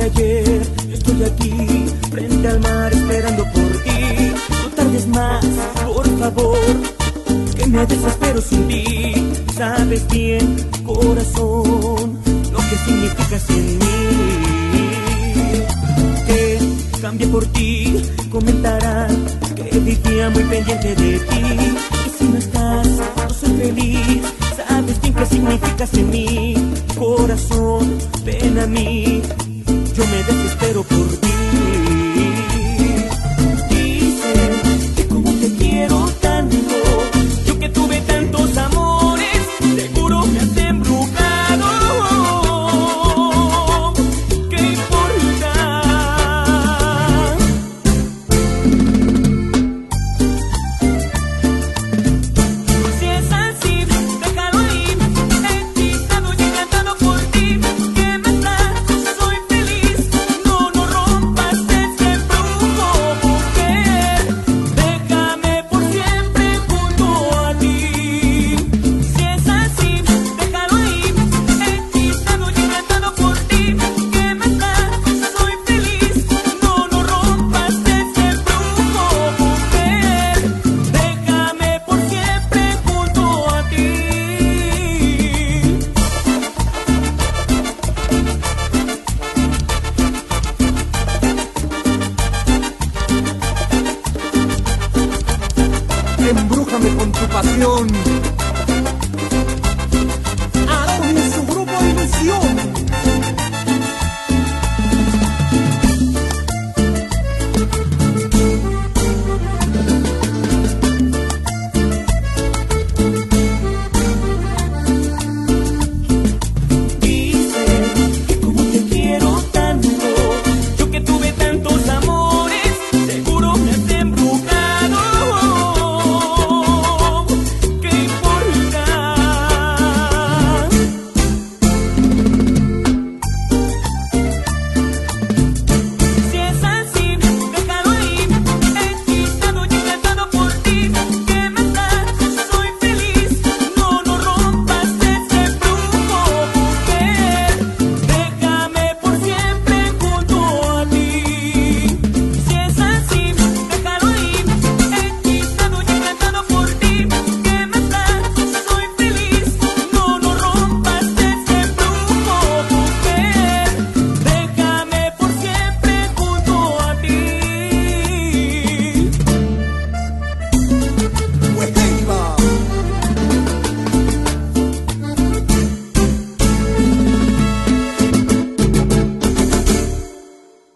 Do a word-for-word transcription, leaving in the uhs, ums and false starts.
de ayer, estoy aquí, frente al mar, esperando por ti. No tardes más, por favor, que me desespero sin ti. Sabes bien, corazón, lo que significas en mí. Que cambie por ti, comentará que vivía muy pendiente de ti. Y si no estás, no soy feliz. Sabes bien qué significas en mí. Corazón, ven a mí. Yo me desespero por